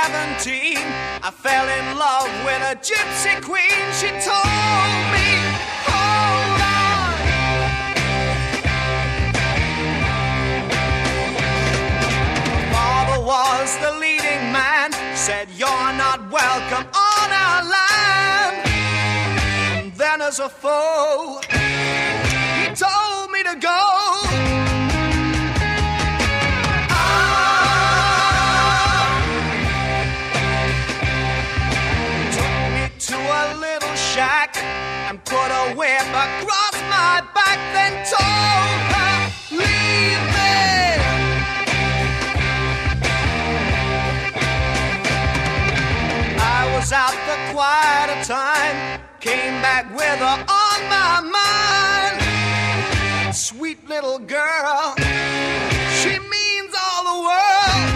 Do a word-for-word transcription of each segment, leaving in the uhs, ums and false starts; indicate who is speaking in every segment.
Speaker 1: seventeen, I fell in love with a gypsy queen. She told me, hold on. Father was the leading man, said you're not welcome on our land. And then as a foe, he told me to go. To a little shack and put a whip across my back, then told her, leave me. I was out for quite a time, came back with her on my mind. Sweet little girl, she means all the world.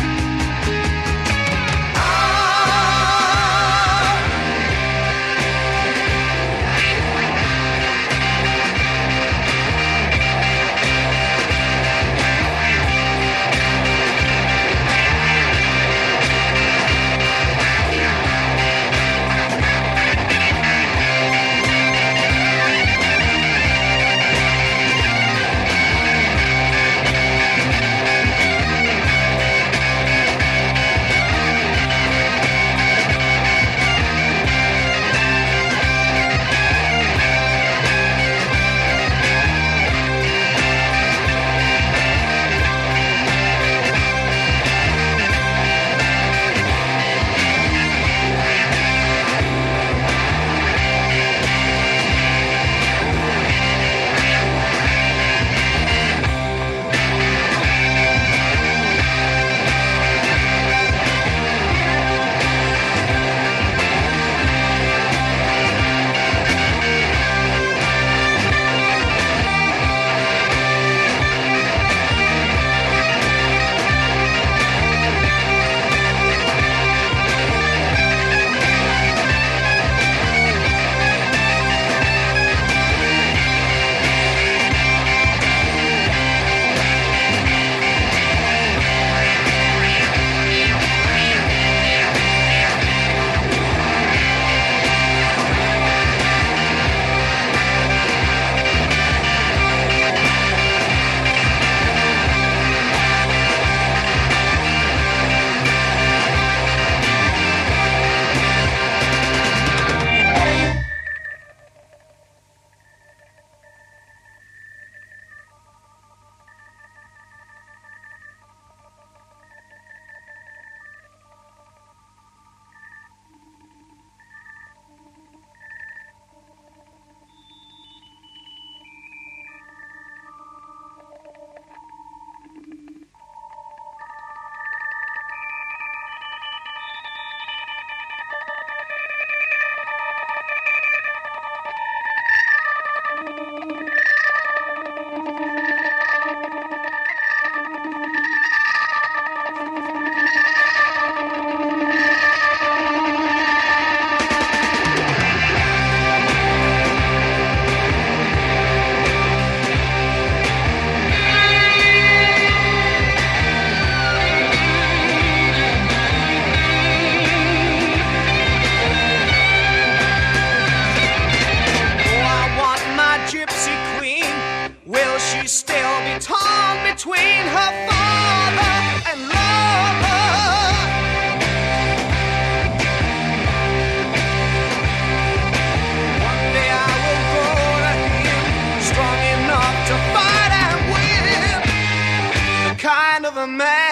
Speaker 1: Between her father and lover, one day I will go to him, strong enough to fight and win, the kind of a man